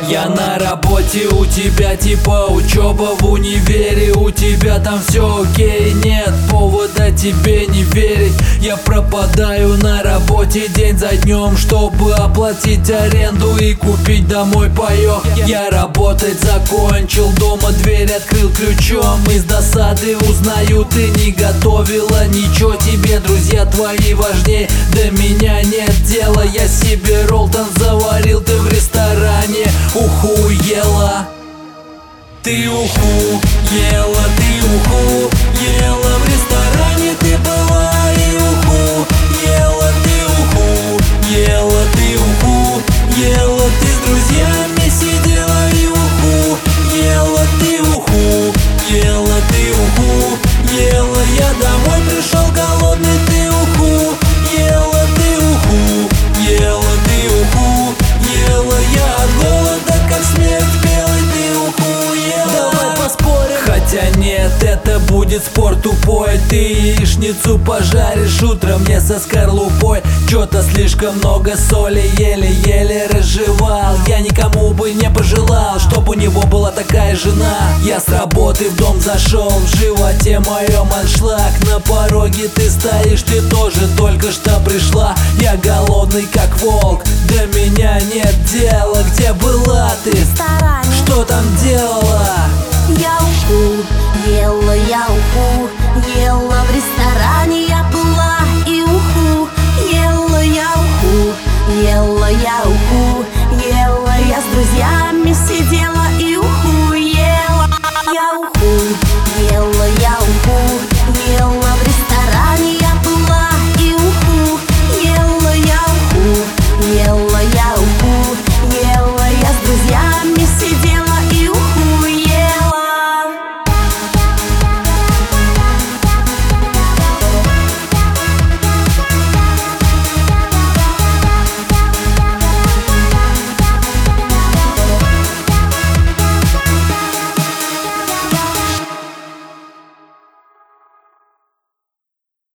Я на работе, у тебя типа учеба в универе. У тебя там все окей, нет повода тебе не верить. Я пропадаю на работе день за днем, чтобы оплатить аренду и купить домой паёк. Я работать закончил, дома дверь открыл ключом. Из досады узнаю, ты не готовила ничего. Тебе друзья твои важнее, до меня нет дела. Я себе роллтон заварил, ты в ресторане ухуела. Ты ухуела, ты ухуела. В ресторане ты была и ухуела. Ты ухуела, ты ухуела. Ты с друзьями сидела и ухуела. Ты ухуела, ты ухуела. Я домой пришел голодный, ты ухуела. Ты ухуела, ты ухуела. Я от голода как смерть белый, ты ухуела. Давай поспорим. Хотя нет, это будет спор тупой. Ты яичницу пожаришь утром мне со скорлупой. Чё-то слишком много соли, еле-еле разжевал. Я никому бы не пожелал, чтоб у него была такая жена. Я с работы в дом зашел, в животе моем аншлаг. На пороге ты стоишь, ты тоже только что пришла. Я голодный как волк, до меня нет дела. Где была ты? В ресторане. Что там делала? Я уху ела, в ресторане я